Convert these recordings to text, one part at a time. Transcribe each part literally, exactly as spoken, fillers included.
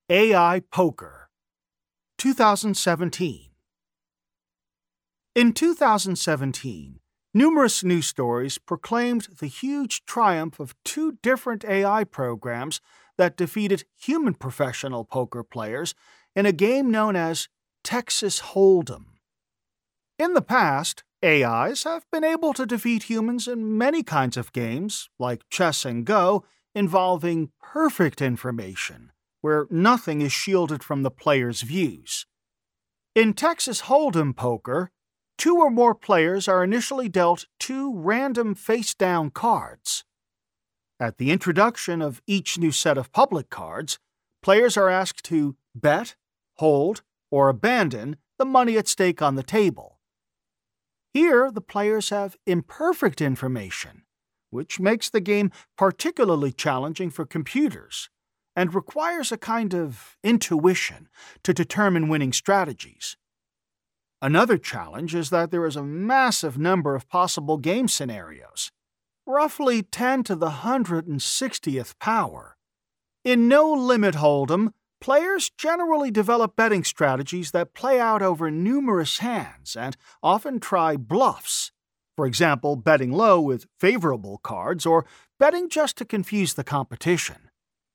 A I Poker, two thousand seventeen. In two thousand seventeen, numerous news stories proclaimed the huge triumph of two different A I programs that defeated human professional poker players in a game known as Texas Hold'em. In the past, A Is have been able to defeat humans in many kinds of games, like chess and Go, involving perfect information, where nothing is shielded from the player's views. In Texas Hold'em poker, two or more players are initially dealt two random face-down cards. At the introduction of each new set of public cards, players are asked to bet, hold, or abandon the money at stake on the table. Here, the players have imperfect information, which makes the game particularly challenging for computers and requires a kind of intuition to determine winning strategies. Another challenge is that there is a massive number of possible game scenarios, roughly ten to the one hundred sixtieth power. In No Limit Hold'em, players generally develop betting strategies that play out over numerous hands and often try bluffs, for example, betting low with favorable cards or betting just to confuse the competition.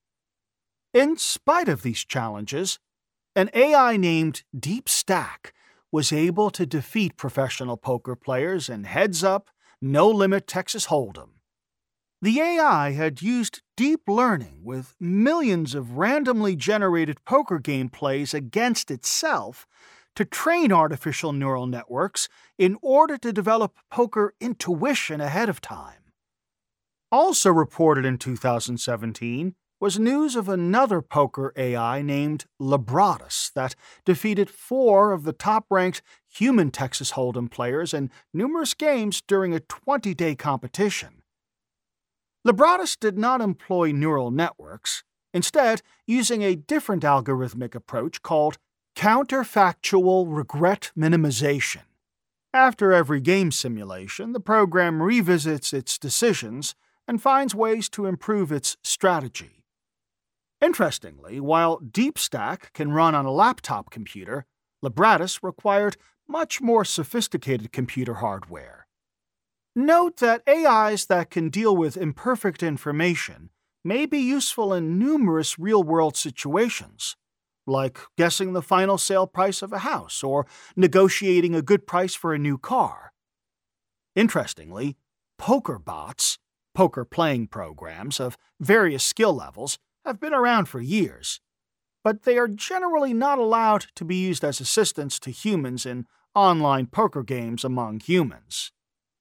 In spite of these challenges, an A I named DeepStack was able to defeat professional poker players in heads-up, no-limit Texas Hold'em. The A I had used deep learning with millions of randomly generated poker game plays against itself to train artificial neural networks in order to develop poker intuition ahead of time. Also reported in two thousand seventeen was news of another poker A I named Lebradas that defeated four of the top-ranked human Texas Hold'em players in numerous games during a twenty-day competition. Lebradas did not employ neural networks, instead using a different algorithmic approach called counterfactual regret minimization. After every game simulation, the program revisits its decisions and finds ways to improve its strategy. Interestingly, while DeepStack can run on a laptop computer, Lebradas required much more sophisticated computer hardware. Note that A Is that can deal with imperfect information may be useful in numerous real-world situations, like guessing the final sale price of a house or negotiating a good price for a new car. Interestingly, poker bots, poker playing programs of various skill levels, have been around for years, but they are generally not allowed to be used as assistants to humans in online poker games among humans.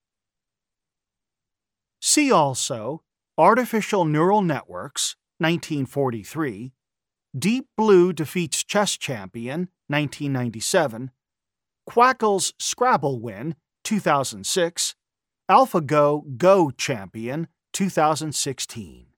See also Artificial Neural Networks, nineteen forty-three, Deep Blue Defeats Chess Champion, nineteen ninety-seven, Quackle's Scrabble Win, two thousand six, AlphaGo Go Champion, two thousand sixteen.